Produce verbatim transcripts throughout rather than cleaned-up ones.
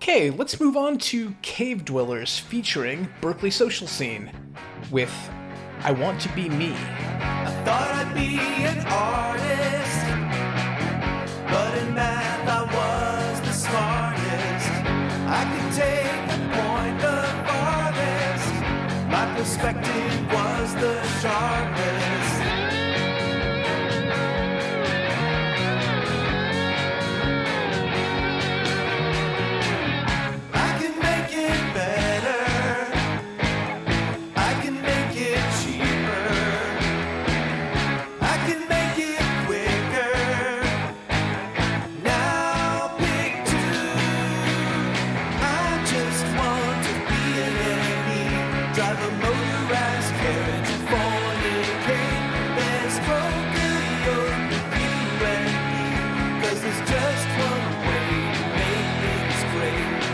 Okay, let's move on to Cave Dwellers featuring Berkeley Social Scene with I Want to Be Me. I thought I'd be an artist, but in math I was the smartest. I could take the point the farthest. My perspective was the sharpest. I can make it better. I can make it cheaper. I can make it quicker. Now pick two. I just want to be an enemy. Drive a motorized carriage and fornicate. Then smoke a yoke with you and me. 'Cause there's just one way to make things great.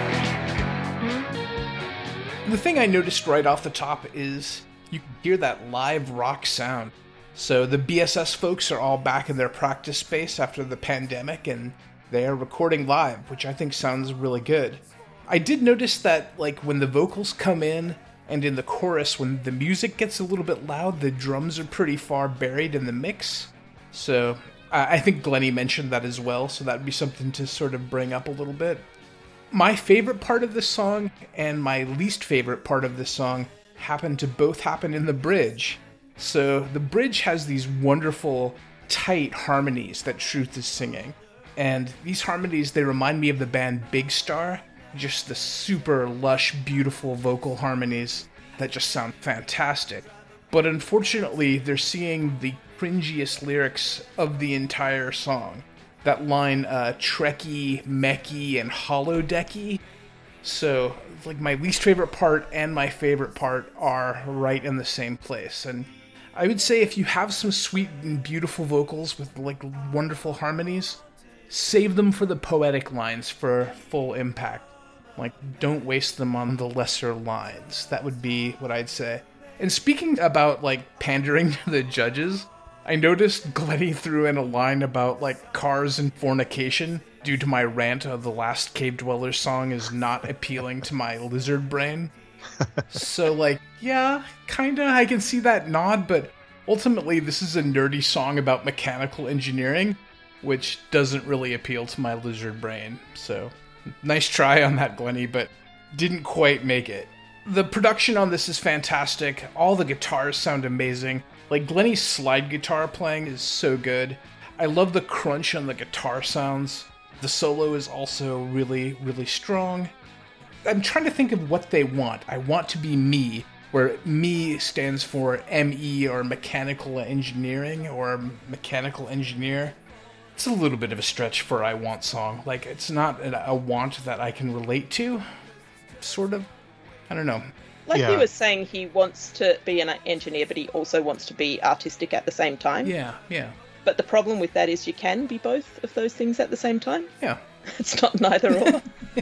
The thing I noticed right off the top is you can hear that live rock sound. So the B S S folks are all back in their practice space after the pandemic, and they are recording live, which I think sounds really good. I did notice that, like, when the vocals come in, and in the chorus, when the music gets a little bit loud, the drums are pretty far buried in the mix. So I I think Glennie mentioned that as well, so that would be something to sort of bring up a little bit. My favorite part of this song and my least favorite part of this song happen to both happen in the bridge. So the bridge has these wonderful, tight harmonies that Truth is singing. And these harmonies, they remind me of the band Big Star. Just the super lush, beautiful vocal harmonies that just sound fantastic. But unfortunately, they're seeing the cringiest lyrics of the entire song. That line, uh, Trekkie, Mechie, and Holodecky. So, like, my least favorite part and my favorite part are right in the same place. And I would say if you have some sweet and beautiful vocals with, like, wonderful harmonies, save them for the poetic lines for full impact. Like, don't waste them on the lesser lines. That would be what I'd say. And speaking about, like, pandering to the judges, I noticed Glennie threw in a line about, like, cars and fornication due to my rant of the last Cave Dweller song is not appealing to my lizard brain. So, like, yeah, kinda, I can see that nod, but ultimately this is a nerdy song about mechanical engineering, which doesn't really appeal to my lizard brain. So, nice try on that, Glennie, but didn't quite make it. The production on this is fantastic. All the guitars sound amazing. Like, Glennie's slide guitar playing is so good. I love the crunch on the guitar sounds. The solo is also really, really strong. I'm trying to think of what they want. I want to be me, where me stands for M E or mechanical engineering or mechanical engineer. It's a little bit of a stretch for I Want song. Like, it's not a want that I can relate to, sort of. I don't know. Like Yeah. he was saying, he wants to be an engineer, but he also wants to be artistic at the same time. Yeah, yeah, But the problem with that is you can be both of those things at the same time. yeah. It's not neither or.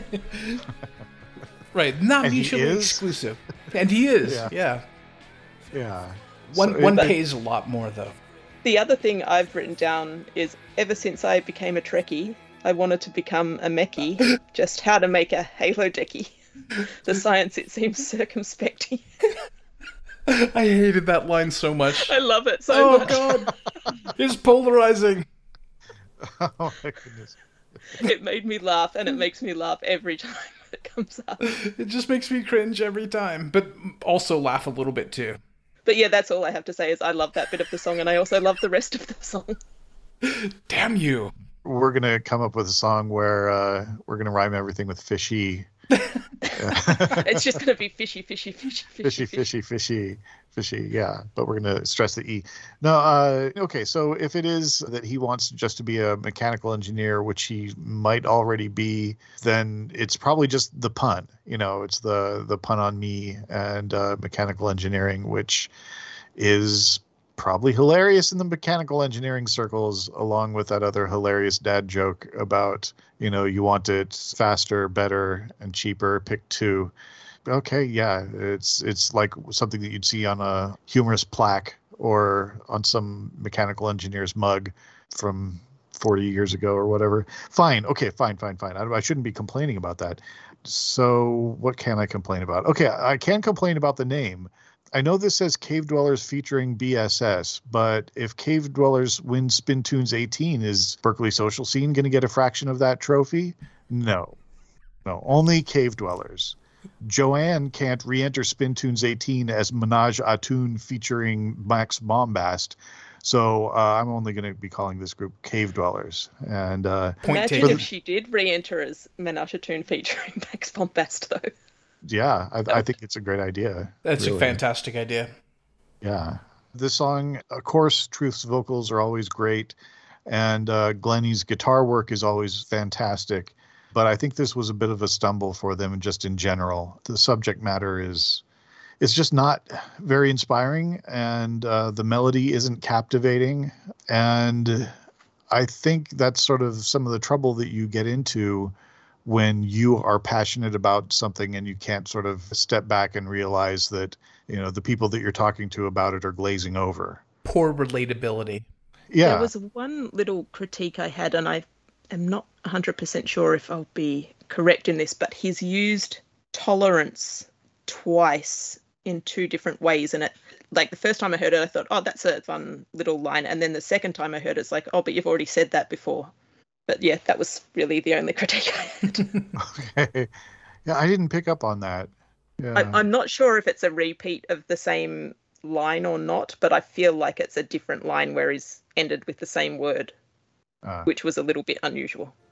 Right, not And he mutually is? exclusive. And he is, Yeah. yeah. Yeah. One So one it- pays a lot more, though. The other thing I've written down is, ever since I became a Trekkie, I wanted to become a Mechie. Just how to make a Halo decky. The science, it seems circumspect. I hated that line so much. I love it so Oh, much. God. It's polarizing. Oh my goodness. It made me laugh, and it makes me laugh every time it comes up. It just makes me cringe every time, but also laugh a little bit, too. But yeah, that's all I have to say is I love that bit of the song, and I also love the rest of the song. Damn you. We're gonna come up with a song where uh, we're gonna rhyme everything with fishy. It's just going to be fishy, fishy, fishy, fishy, fishy, fishy, fishy, fishy. Yeah, but we're going to stress the E. No, uh, okay. So if it is that he wants just to be a mechanical engineer, which he might already be, then it's probably just the pun. You know, it's the the pun on me and uh, mechanical engineering, which is probably hilarious in the mechanical engineering circles, along with that other hilarious dad joke about, you know, you want it faster, better, and cheaper, pick two. Okay, yeah, it's it's like something that you'd see on a humorous plaque or on some mechanical engineer's mug from forty years ago or whatever. Fine. Okay, fine, fine, fine. I, I shouldn't be complaining about that. So what can I complain about? Okay, I can complain about the name. I know this says Cave Dwellers featuring B S S, but if Cave Dwellers wins Spintoons eighteen, is Berkeley Social Scene going to get a fraction of that trophy? No. No, only Cave Dwellers. Joanne can't re-enter Spintoons eighteen as Menage a Tune featuring Max Bombast. So uh, I'm only going to be calling this group Cave Dwellers. And uh, Point Imagine taken. if she did re-enter as Menage a Tune featuring Max Bombast, though. yeah, I, I think it's a great idea. That's really. a fantastic idea. Yeah. This song, of course, Truth's vocals are always great. And uh, Glennie's guitar work is always fantastic. But I think this was a bit of a stumble for them just in general. The subject matter is it's just not very inspiring, and uh, the melody isn't captivating. And I think that's sort of some of the trouble that you get into when you are passionate about something and you can't sort of step back and realize that, you know, the people that you're talking to about it are glazing over. Poor relatability. Yeah. There was one little critique I had, and I am not one hundred percent sure if I'll be correct in this, but he's used tolerance twice in two different ways. And it, like the first time I heard it, I thought, oh, that's a fun little line. And then the second time I heard it, it's like, oh, but you've already said that before. But yeah, that was really the only critique I had. Okay. Yeah, I didn't pick up on that. Yeah. I, I'm not sure if it's a repeat of the same line or not, but I feel like it's a different line where he's ended with the same word, Uh. which was a little bit unusual.